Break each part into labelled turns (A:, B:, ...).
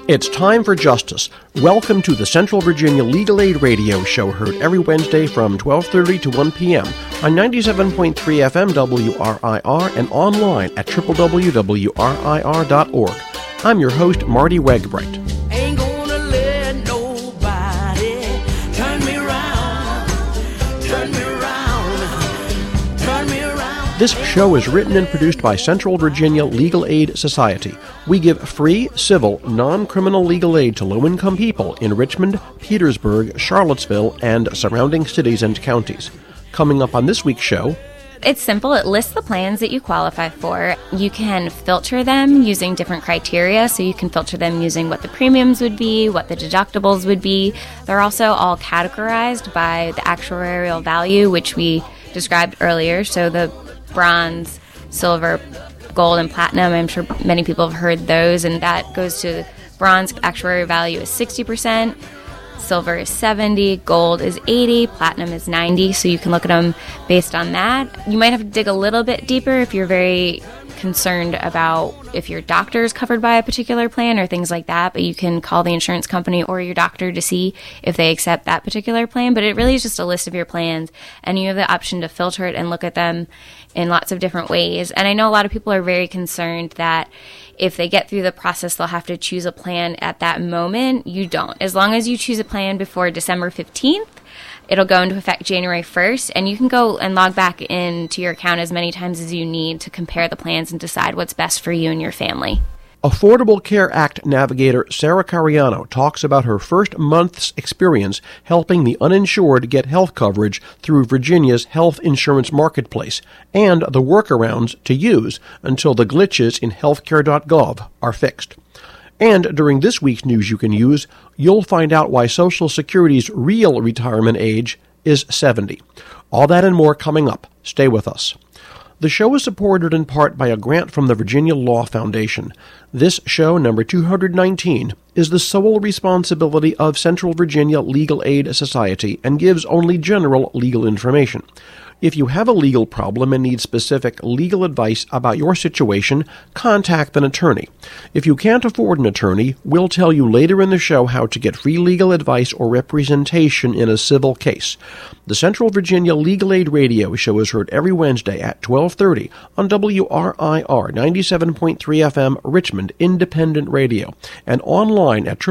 A: It's time for justice. Welcome to the Central Virginia Legal Aid Radio Show, heard every Wednesday from 12:30 to 1 p.m. on 97.3 FM WRIR and online at www.wrir.org. I'm your host, Marty Wegbright. This show is written and produced by Central Virginia Legal Aid Society. We give free, civil, non-criminal legal aid to low-income people in Richmond, Petersburg, Charlottesville, and surrounding cities and counties. Coming up on this week's show...
B: It's simple. It lists the plans that you qualify for. You can filter them using different criteria, so you can filter them using what the premiums would be, what the deductibles would be. They're also all categorized by the actuarial value, which we described earlier, so the bronze, silver, gold, and platinum. I'm sure many people have heard those, and that goes to bronze actuarial value is 60%, silver is 70%, gold is 80%, platinum is 90%, so you can look at them based on that. You might have to dig a little bit deeper if you're very concerned about if your doctor is covered by a particular plan or things like that, but you can call the insurance company or your doctor to see if they accept that particular plan. But it really is just a list of your plans, and you have the option to filter it and look at them in lots of different ways. And I know a lot of people are very concerned that if they get through the process, they'll have to choose a plan at that moment. You don't. As long as you choose a plan before December 15th, it'll go into effect January 1st, and you can go and log back into your account as many times as you need to compare the plans and decide what's best for you and your family.
A: Affordable Care Act navigator Sarah Cariano talks about her first month's experience helping the uninsured get health coverage through Virginia's health insurance marketplace and the workarounds to use until the glitches in healthcare.gov are fixed. And during this week's News You Can Use, you'll find out why Social Security's real retirement age is 70. All that and more coming up. Stay with us. The show is supported in part by a grant from the Virginia Law Foundation. This show, number 219, is the sole responsibility of Central Virginia Legal Aid Society and gives only general legal information. If you have a legal problem and need specific legal advice about your situation, contact an attorney. If you can't afford an attorney, we'll tell you later in the show how to get free legal advice or representation in a civil case. The Central Virginia Legal Aid Radio Show is heard every Wednesday at 12:30 on WRIR 97.3 FM Richmond Independent Radio and online at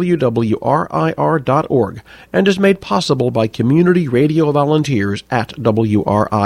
A: www.wrir.org and is made possible by community radio volunteers at WRIR.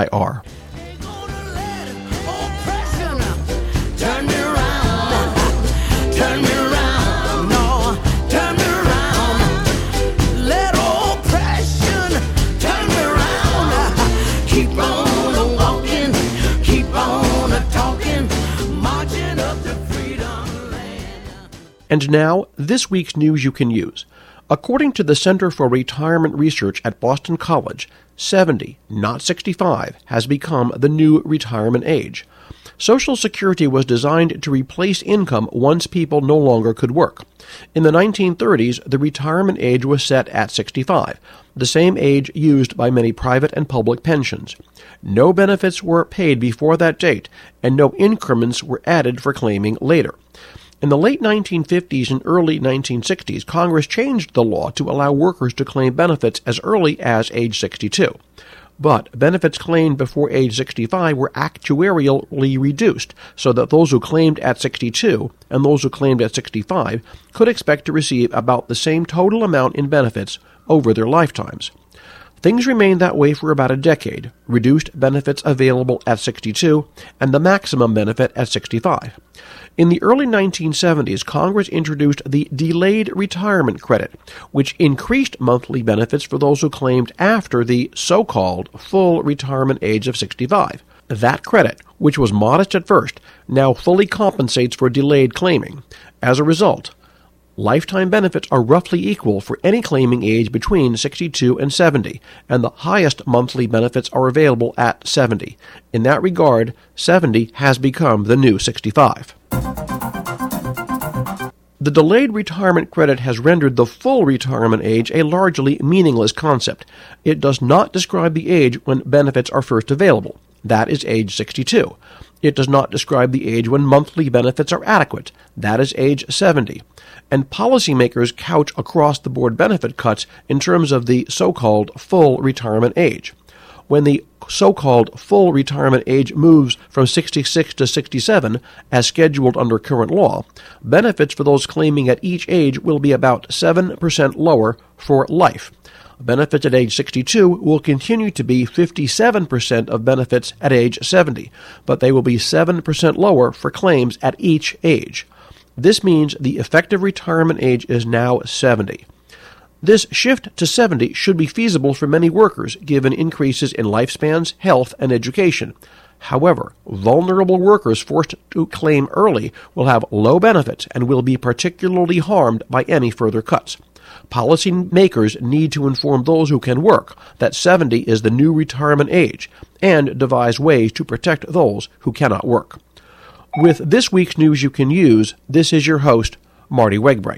A: And now, this week's News You Can Use. According to the Center for Retirement Research at Boston College, 70, not 65, has become the new retirement age. Social Security was designed to replace income once people no longer could work. In the 1930s, the retirement age was set at 65, the same age used by many private and public pensions. No benefits were paid before that date, and no increments were added for claiming later. In the late 1950s and early 1960s, Congress changed the law to allow workers to claim benefits as early as age 62. But benefits claimed before age 65 were actuarially reduced so that those who claimed at 62 and those who claimed at 65 could expect to receive about the same total amount in benefits over their lifetimes. Things remained that way for about a decade, reduced benefits available at 62 and the maximum benefit at 65. In the early 1970s, Congress introduced the Delayed Retirement Credit, which increased monthly benefits for those who claimed after the so-called full retirement age of 65. That credit, which was modest at first, now fully compensates for delayed claiming. As a result, lifetime benefits are roughly equal for any claiming age between 62 and 70, and the highest monthly benefits are available at 70. In that regard, 70 has become the new 65. The delayed retirement credit has rendered the full retirement age a largely meaningless concept. It does not describe the age when benefits are first available. That is age 62. It does not describe the age when monthly benefits are adequate. That is age 70. And policymakers couch across-the-board benefit cuts in terms of the so-called full retirement age. When the so-called full retirement age moves from 66 to 67, as scheduled under current law, benefits for those claiming at each age will be about 7% lower for life. Benefits at age 62 will continue to be 57% of benefits at age 70, but they will be 7% lower for claims at each age. This means the effective retirement age is now 70. This shift to 70 should be feasible for many workers, given increases in lifespans, health, and education. However, vulnerable workers forced to claim early will have low benefits and will be particularly harmed by any further cuts. Policymakers need to inform those who can work that 70 is the new retirement age and devise ways to protect those who cannot work. With this week's news you can use, this is your host, Marty Wegbright.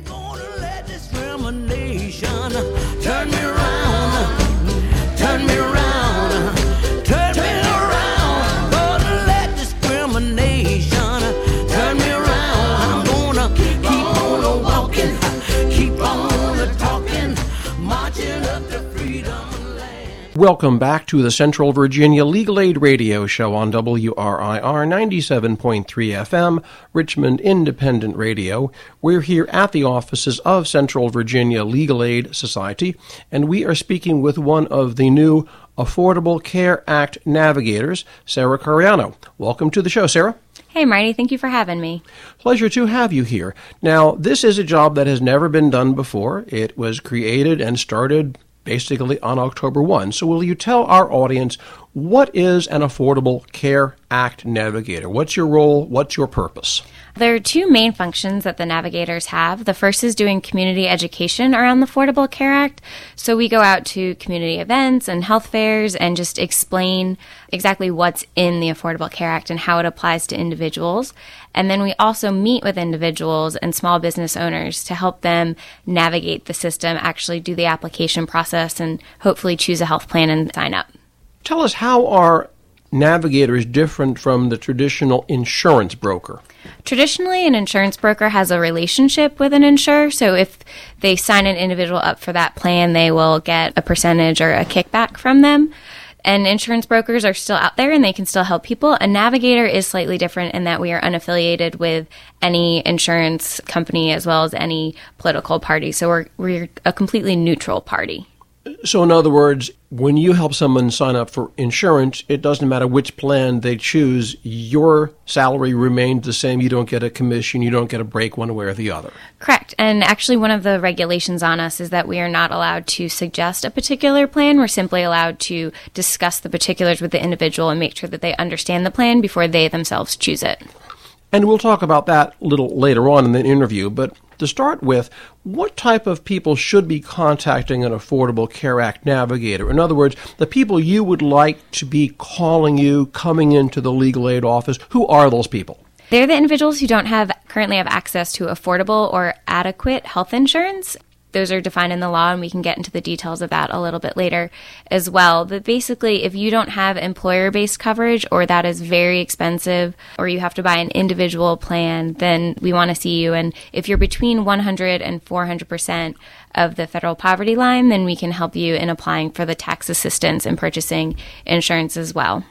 A: Welcome back to the Central Virginia Legal Aid Radio Show on WRIR 97.3 FM, Richmond Independent Radio. We're here at the offices of Central Virginia Legal Aid Society, and we are speaking with one of the new Affordable Care Act navigators, Sarah Cariano. Welcome to the show, Sarah.
B: Hey, Marty. Thank you for having me.
A: Pleasure to have you here. Now, this is a job that has never been done before. It was created and started basically on October 1. So will you tell our audience, what is an Affordable Care Act navigator? What's your role? What's your purpose?
B: There are two main functions that the navigators have. The first is doing community education around the Affordable Care Act. So we go out to community events and health fairs and just explain exactly what's in the Affordable Care Act and how it applies to individuals. And then we also meet with individuals and small business owners to help them navigate the system, actually do the application process, and hopefully choose a health plan and sign up.
A: Tell us, how are navigators different from the traditional insurance broker?
B: Traditionally, an insurance broker has a relationship with an insurer, so if they sign an individual up for that plan, they will get a percentage or a kickback from them. And insurance brokers are still out there and they can still help people. A navigator is slightly different in that we are unaffiliated with any insurance company as well as any political party. So we're a completely neutral party.
A: So in other words, when you help someone sign up for insurance, it doesn't matter which plan they choose, your salary remains the same. You don't get a commission, you don't get a break one way or the other.
B: Correct. And actually one of the regulations on us is that we are not allowed to suggest a particular plan. We're simply allowed to discuss the particulars with the individual and make sure that they understand the plan before they themselves choose it.
A: And we'll talk about that a little later on in the interview, but to start with, what type of people should be contacting an Affordable Care Act navigator? In other words, the people you would like to be calling you, coming into the legal aid office, who are those people?
B: They're the individuals who don't currently have access to affordable or adequate health insurance. Those are defined in the law, and we can get into the details of that a little bit later as well. But basically, if you don't have employer-based coverage, or that is very expensive, or you have to buy an individual plan, then we want to see you. And if you're between 100 and 400% of the federal poverty line, then we can help you in applying for the tax assistance and purchasing insurance as well.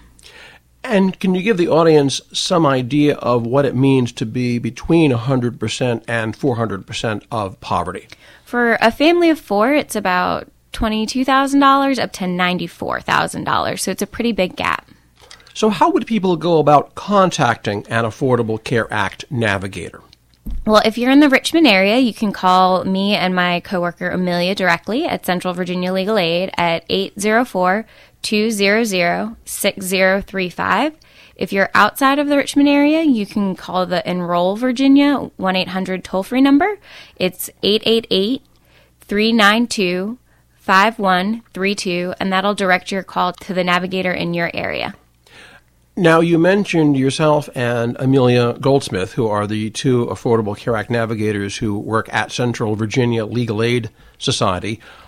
A: And can you give the audience some idea of what it means to be between 100% and 400% of poverty?
B: For a family of four, it's about $22,000 up to $94,000. So it's a pretty big gap.
A: So how would people go about contacting an Affordable Care Act navigator?
B: Well, if you're in the Richmond area, you can call me and my coworker Amelia directly at Central Virginia Legal Aid at 804-200-6035. If you're outside of the Richmond area, you can call the Enroll Virginia 1-800 toll-free number. It's 888-392-5132, and that'll direct your call to the navigator in your area.
A: Now, you mentioned yourself and Amelia Goldsmith, who are the two Affordable Care Act navigators who work at Central Virginia Legal Aid Society.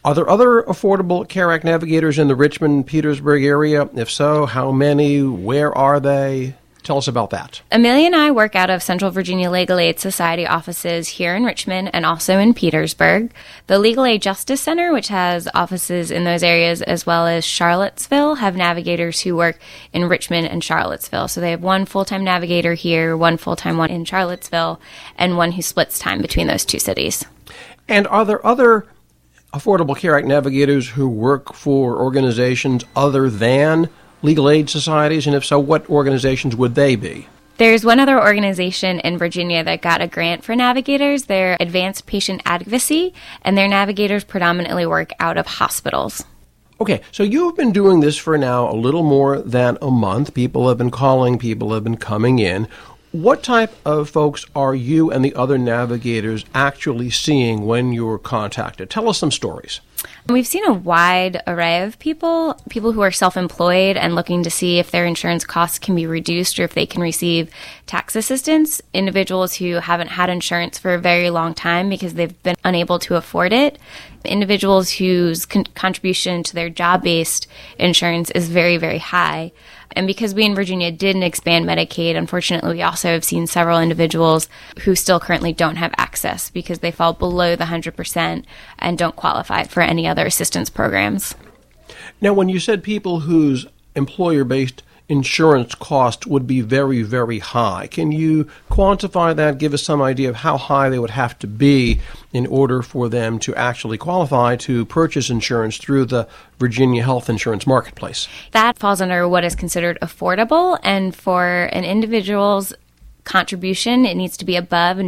A: Are there other Affordable Care Act navigators in the Richmond-Petersburg area? If so, how many? Where are they? Tell us about that.
B: Amelia and I work out of Central Virginia Legal Aid Society offices here in Richmond and also in Petersburg. The Legal Aid Justice Center, which has offices in those areas, as well as Charlottesville, have navigators who work in Richmond and Charlottesville. So they have one full-time navigator here, one full-time one in Charlottesville, and one who splits time between those two cities.
A: And are there other Affordable Care Act navigators who work for organizations other than legal aid societies? And if so, what organizations would they be?
B: There's one other organization in Virginia that got a grant for navigators. They're Advanced Patient Advocacy, and their navigators predominantly work out of hospitals.
A: Okay, so you've been doing this for now a little more than a month. People have been calling, people have been coming in. What type of folks are you and the other navigators actually seeing when you're contacted? Tell us some stories.
B: We've seen a wide array of people who are self-employed and looking to see if their insurance costs can be reduced or if they can receive tax assistance, individuals who haven't had insurance for a very long time because they've been unable to afford it, individuals whose contribution to their job-based insurance is very, very high. And because we in Virginia didn't expand Medicaid, unfortunately, we also have seen several individuals who still currently don't have access because they fall below the 100% and don't qualify for any other assistance programs.
A: Now, when you said people whose employer-based insurance cost would be very, very high, can you quantify that, give us some idea of how high they would have to be in order for them to actually qualify to purchase insurance through the Virginia Health Insurance Marketplace?
B: That falls under what is considered affordable, and for an individual's contribution, it needs to be above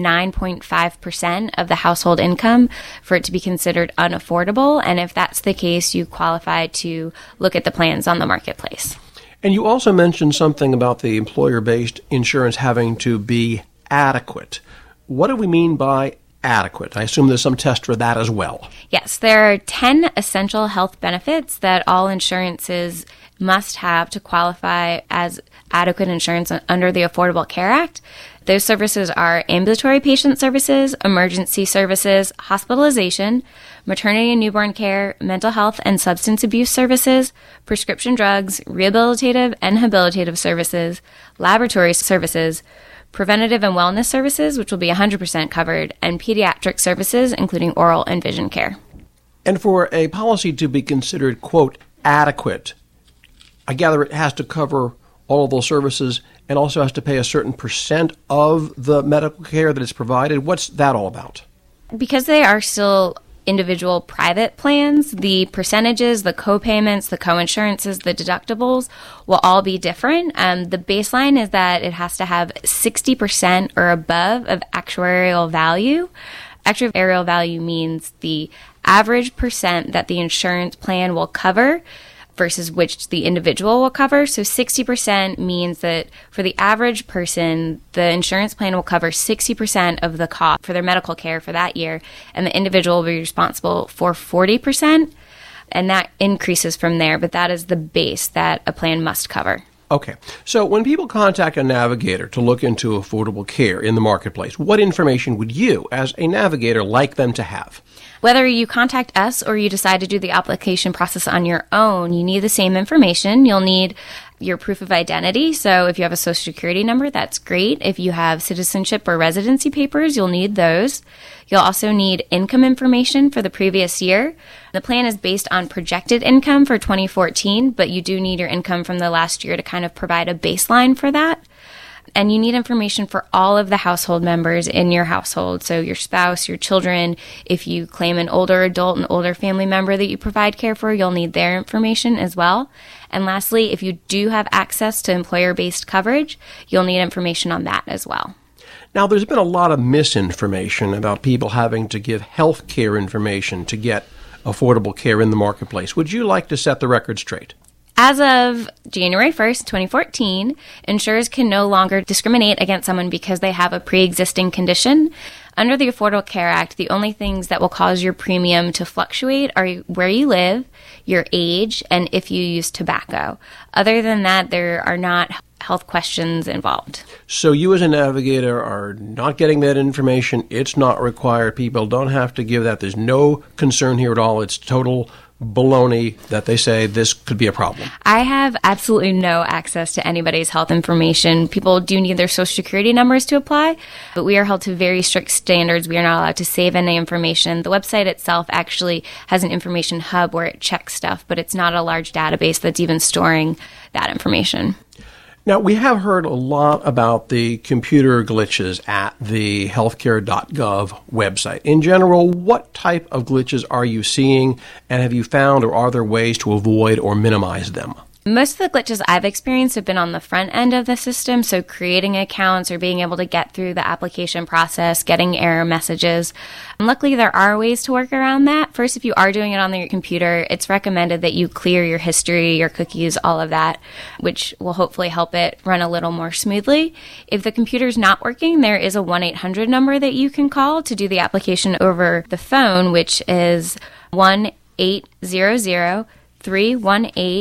B: 9.5% of the household income for it to be considered unaffordable, and if that's the case, you qualify to look at the plans on the marketplace.
A: And you also mentioned something about the employer-based insurance having to be adequate. What do we mean by adequate? I assume there's some test for that as well.
B: Yes, there are 10 essential health benefits that all insurances must have to qualify as adequate insurance under the Affordable Care Act. Those services are ambulatory patient services, emergency services, hospitalization, maternity and newborn care, mental health and substance abuse services, prescription drugs, rehabilitative and habilitative services, laboratory services, preventative and wellness services, which will be 100% covered, and pediatric services, including oral and vision care.
A: And for a policy to be considered, quote, adequate, I gather it has to cover all of those services and also has to pay a certain percent of the medical care that is provided. What's that all about? Because
B: they are still individual private plans, the percentages, the co-payments, the co-insurances, the deductibles will all be different. The baseline is that it has to have 60% or above of actuarial value. Actuarial value means the average percent that the insurance plan will cover versus which the individual will cover. So 60% means that for the average person, the insurance plan will cover 60% of the cost for their medical care for that year, and the individual will be responsible for 40%, and that increases from there, but that is the base that a plan must cover.
A: Okay. So when people contact a navigator to look into affordable care in the marketplace, what information would you, as a navigator, like them to have?
B: Whether you contact us or you decide to do the application process on your own, you need the same information. You'll need your proof of identity. So if you have a Social Security number, that's great. If you have citizenship or residency papers, you'll need those. You'll also need income information for the previous year. The plan is based on projected income for 2014, but you do need your income from the last year to kind of provide a baseline for that. And you need information for all of the household members in your household. So your spouse, your children. If you claim an older adult, an older family member that you provide care for, you'll need their information as well. And lastly, if you do have access to employer-based coverage, you'll need information on that as well.
A: Now, there's been a lot of misinformation about people having to give health care information to get affordable care in the marketplace. Would you like to set the record straight?
B: As of January 1st, 2014, insurers can no longer discriminate against someone because they have a pre-existing condition. Under the Affordable Care Act, the only things that will cause your premium to fluctuate are where you live, your age, and if you use tobacco. Other than that, there are not health questions involved.
A: So you as a navigator are not getting that information. It's not required. People don't have to give that. There's no concern here at all. It's total baloney that they say this could be a problem.
B: I have absolutely no access to anybody's health information. People do need their social security numbers to apply, but we are held to very strict standards. We are not allowed to save any information. The website itself actually has an information hub where it checks stuff, but it's not a large database that's even storing that information.
A: Now, we have heard a lot about the computer glitches at the healthcare.gov website. In general, what type of glitches are you seeing, and have you found or are there ways to avoid or minimize them?
B: Most of the glitches I've experienced have been on the front end of the system, so creating accounts or being able to get through the application process, getting error messages. And luckily, there are ways to work around that. First, if you are doing it on your computer, it's recommended that you clear your history, your cookies, all of that, which will hopefully help it run a little more smoothly. If the computer's not working, there is a 1-800 number that you can call to do the application over the phone, which is 1-800-318-2596.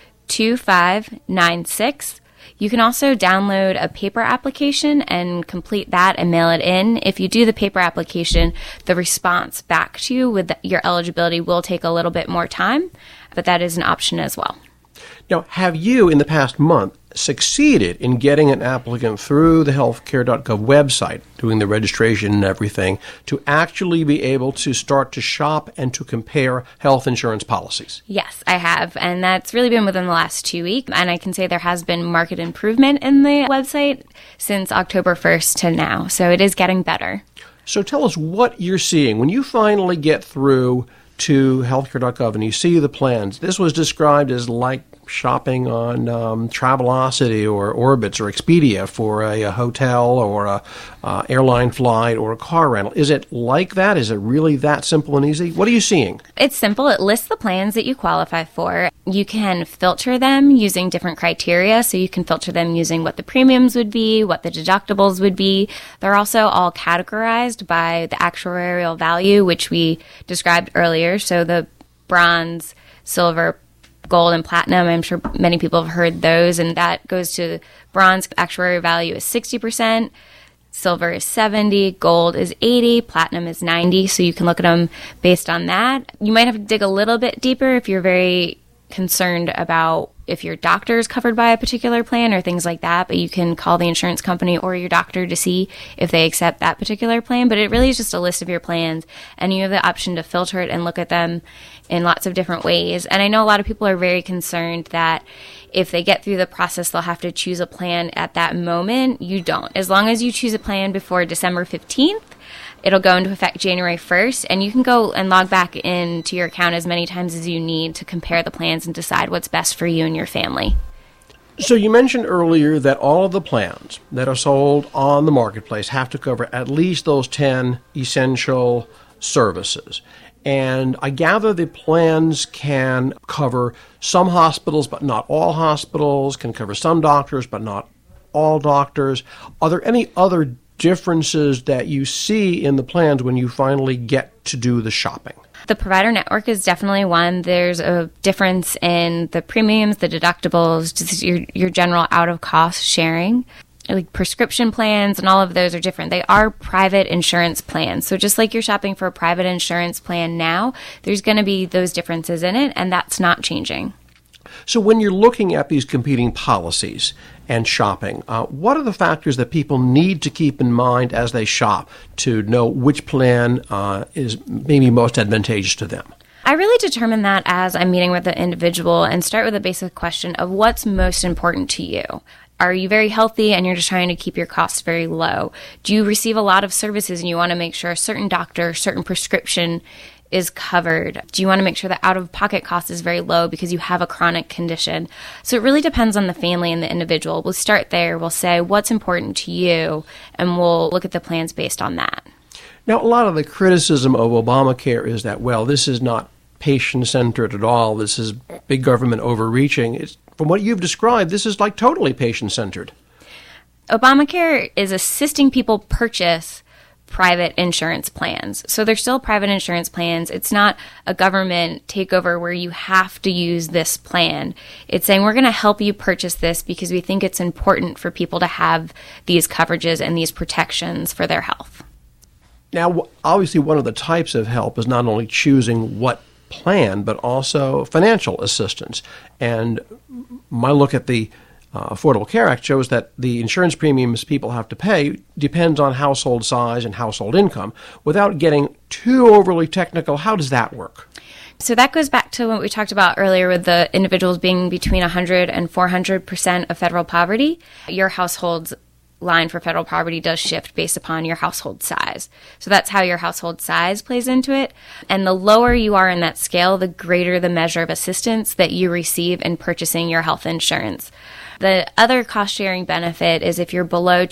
B: You can also download a paper application and complete that and mail it in. If you do the paper application, the response back to you with your eligibility will take a little bit more time, but that is an option as well.
A: Now, have you, in the past month, succeeded in getting an applicant through the healthcare.gov website, doing the registration and everything, to actually be able to start to shop and to compare health insurance policies?
B: Yes, I have, and that's really been within the last 2 weeks, and I can say there has been marked improvement in the website since October 1st to now, so it is getting better.
A: So tell us what you're seeing. When you finally get through to healthcare.gov and you see the plans, this was described as like shopping on Travelocity or Orbitz or Expedia for a hotel or a airline flight or a car rental. Is it like that? Is it really that simple and easy? What are you seeing?
B: It's simple. It lists the plans that you qualify for. You can filter them using different criteria. So you can filter them using what the premiums would be, what the deductibles would be. They're also all categorized by the actuarial value, which we described earlier. So the bronze, silver, gold, and platinum, I'm sure many people have heard those, and that goes to bronze actuarial value is 60%, silver is 70%, gold is 80%, platinum is 90%, so you can look at them based on that. You might have to dig a little bit deeper if you're very concerned about if your doctor is covered by a particular plan or things like that, but you can call the insurance company or your doctor to see if they accept that particular plan. But it really is just a list of your plans, and you have the option to filter it and look at them in lots of different ways. And I know a lot of people are very concerned that if they get through the process, they'll have to choose a plan at that moment. You don't. As long as you choose a plan before December 15th, it'll go into effect January 1st, and you can go and log back into your account as many times as you need to compare the plans and decide what's best for you and your family.
A: So you mentioned earlier that all of the plans that are sold on the marketplace have to cover at least those 10 essential services. And I gather the plans can cover some hospitals, but not all hospitals, can cover some doctors, but not all doctors. Are there any other differences that you see in the plans when you finally get to do the shopping?
B: The provider network is definitely one. There's a difference in the premiums, the deductibles, just your general out-of-cost sharing. Like prescription plans and all of those are different. They are private insurance plans. So just like you're shopping for a private insurance plan now, there's going to be those differences in it, and that's not changing.
A: So when you're looking at these competing policies and shopping, what are the factors that people need to keep in mind as they shop to know which plan is maybe most advantageous to them?
B: I really determine that as I'm meeting with the individual and start with a basic question of what's most important to you. Are you very healthy and you're just trying to keep your costs very low? Do you receive a lot of services and you want to make sure a certain doctor, certain prescription is covered? Do you want to make sure that out-of-pocket cost is very low because you have a chronic condition? So it really depends on the family and the individual. We'll start there. We'll say what's important to you, and we'll look at the plans based on that.
A: Now, a lot of the criticism of Obamacare is that, well, this is not patient-centered at all. This is big government overreaching. From what you've described, this is like totally patient-centered.
B: Obamacare is assisting people purchase private insurance plans. So they're still private insurance plans. It's not a government takeover where you have to use this plan. It's saying we're going to help you purchase this because we think it's important for people to have these coverages and these protections for their health.
A: Now, obviously, one of the types of help is not only choosing what plan, but also financial assistance. And my look at the Affordable Care Act shows that the insurance premiums people have to pay depends on household size and household income. Without getting too overly technical, how does that work?
B: So that goes back to what we talked about earlier with the individuals being between 100 and 400% of federal poverty. Your household's line for federal poverty does shift based upon your household size. So that's how your household size plays into it. And the lower you are in that scale, the greater the measure of assistance that you receive in purchasing your health insurance. The other cost-sharing benefit is if you're below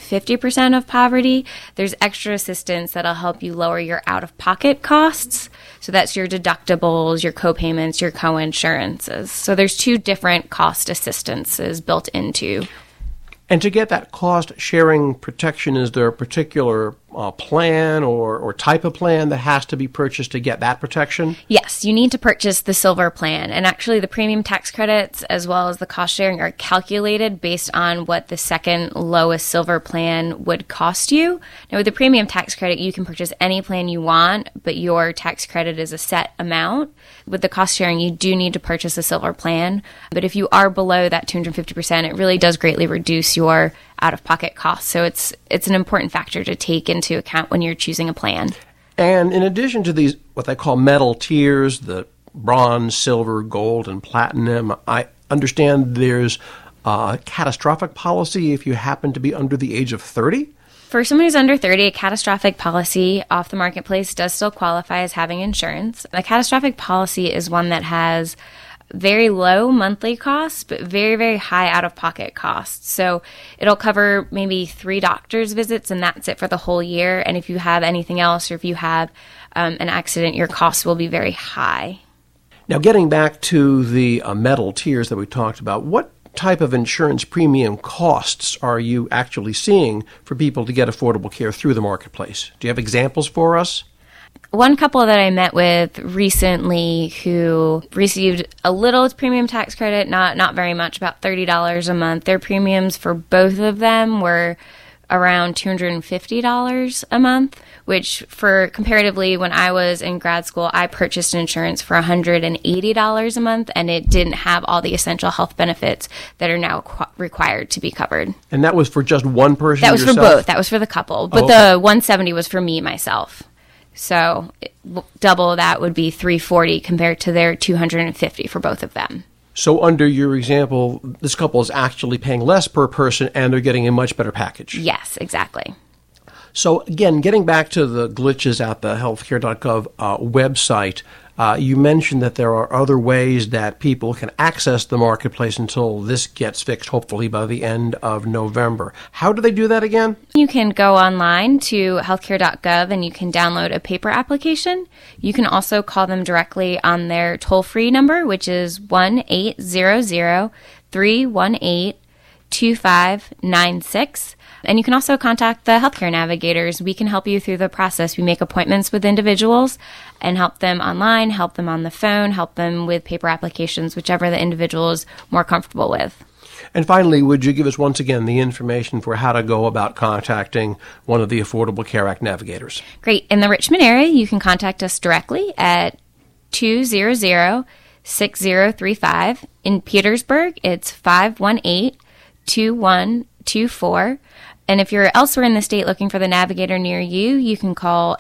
B: 250% of poverty, there's extra assistance that'll help you lower your out-of-pocket costs. So that's your deductibles, your co-payments, your co-insurances. So there's two different cost assistances built into.
A: And to get that cost-sharing protection, is there a particular plan or type of plan that has to be purchased to get that protection?
B: Yes, you need to purchase the silver plan. And actually the premium tax credits as well as the cost sharing are calculated based on what the second lowest silver plan would cost you. Now with the premium tax credit, you can purchase any plan you want, but your tax credit is a set amount. With the cost sharing, you do need to purchase a silver plan. But if you are below that 250%, it really does greatly reduce your out-of-pocket costs. So it's an important factor to take into account when you're choosing a plan.
A: And in addition to these, what they call metal tiers, the bronze, silver, gold, and platinum, I understand there's a catastrophic policy if you happen to be under the age of 30?
B: For someone who's under 30, a catastrophic policy off the marketplace does still qualify as having insurance. A catastrophic policy is one that has very low monthly costs, but very, very high out-of-pocket costs. So it'll cover maybe 3 doctor's visits, and that's it for the whole year. And if you have anything else, or if you have an accident, your costs will be very high.
A: Now, getting back to the metal tiers that we talked about, what type of insurance premium costs are you actually seeing for people to get affordable care through the marketplace? Do you have examples for us?
B: One couple that I met with recently who received a little premium tax credit, not very much, about $30 a month. Their premiums for both of them were around $250 a month, which for comparatively, when I was in grad school, I purchased an insurance for $180 a month, and it didn't have all the essential health benefits that are now required to be covered.
A: And that was for just one person?
B: That was
A: yourself?
B: For both. That was for the couple. But the $170 was for me, myself. So double that would be $340 compared to their $250 for both of them.
A: So under your example, this couple is actually paying less per person and they're getting a much better package.
B: Yes, exactly.
A: So again, getting back to the glitches at the healthcare.gov website, you mentioned that there are other ways that people can access the marketplace until this gets fixed, hopefully by the end of November. How do they do that again?
B: You can go online to healthcare.gov and you can download a paper application. You can also call them directly on their toll-free number, which is 1-800-318-2596. And you can also contact the healthcare navigators. We can help you through the process. We make appointments with individuals and help them online, help them on the phone, help them with paper applications, whichever the individual is more comfortable with.
A: And finally, would you give us once again the information for how to go about contacting one of the Affordable Care Act navigators?
B: Great. In the Richmond area, you can contact us directly at 200-6035. In Petersburg, it's 518-2124. And if you're elsewhere in the state looking for the navigator near you, you can call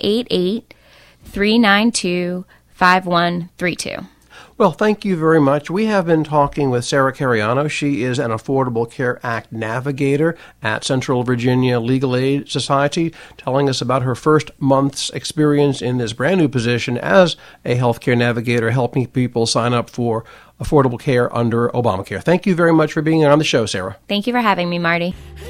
B: 888-392-5132.
A: Well, thank you very much. We have been talking with Sarah Cariano. She is an Affordable Care Act navigator at Central Virginia Legal Aid Society, telling us about her first month's experience in this brand new position as a healthcare navigator, helping people sign up for affordable care under Obamacare. Thank you very much for being on the show, Sarah.
B: Thank you for having me, Marty.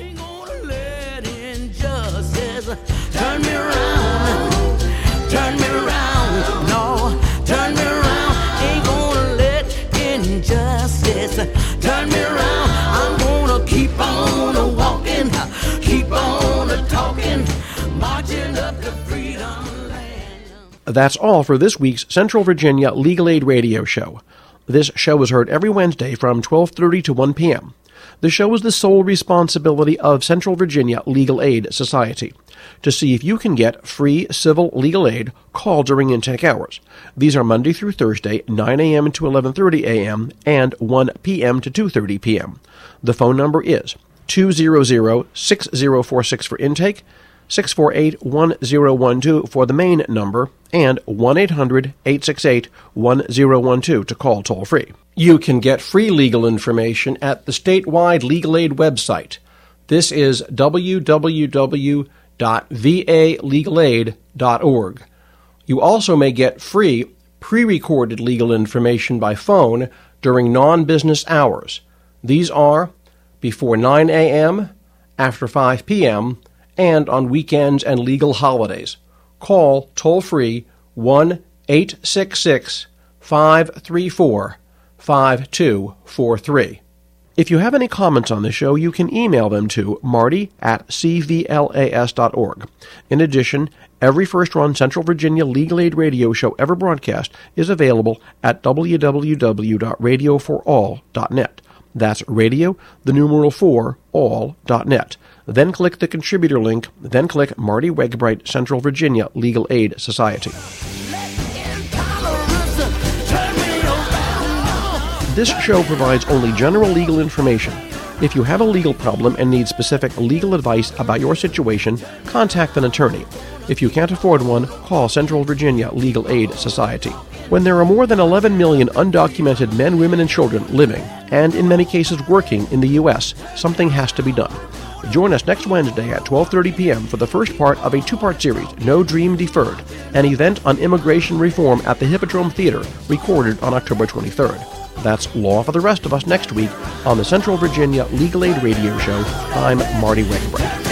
C: Turn me around, turn me around, no, turn me around, ain't gonna let injustice turn me around, I'm gonna keep on walking, keep on talking, marching.
A: That's all for this week's Central Virginia Legal Aid Radio Show. This show is heard every Wednesday from 12:30 to 1 p.m. The show is the sole responsibility of Central Virginia Legal Aid Society. To see if you can get free civil legal aid, call during intake hours. These are Monday through Thursday, 9 a.m. to 11:30 a.m. and 1 p.m. to 2:30 p.m. The phone number is 200-6046 for intake, 648-1012 for the main number, and 1-800-868-1012 to call toll-free. You can get free legal information at the statewide legal aid website. This is www.valegalaid.org. You also may get free pre-recorded legal information by phone during non-business hours. These are before 9 a.m., after 5 p.m., and on weekends and legal holidays. Call toll-free 1-866-534-5243. If you have any comments on the show, you can email them to marty@cvlas.org. In addition, every first-run Central Virginia Legal Aid radio show ever broadcast is available at www.radioforall.net. That's radio, the numeral 4, all.net. Then click the contributor link, then click Marty Wegbright, Central Virginia Legal Aid Society. This show provides only general legal information. If you have a legal problem and need specific legal advice about your situation, contact an attorney. If you can't afford one, call Central Virginia Legal Aid Society. When there are more than 11 million undocumented men, women, and children living, and in many cases working, in the U.S., something has to be done. Join us next Wednesday at 12:30 p.m. for the first part of a two-part series, No Dream Deferred, an event on immigration reform at the Hippodrome Theater, recorded on October 23rd. That's law for the rest of us next week on the Central Virginia Legal Aid Radio Show. I'm Marty Wegbright.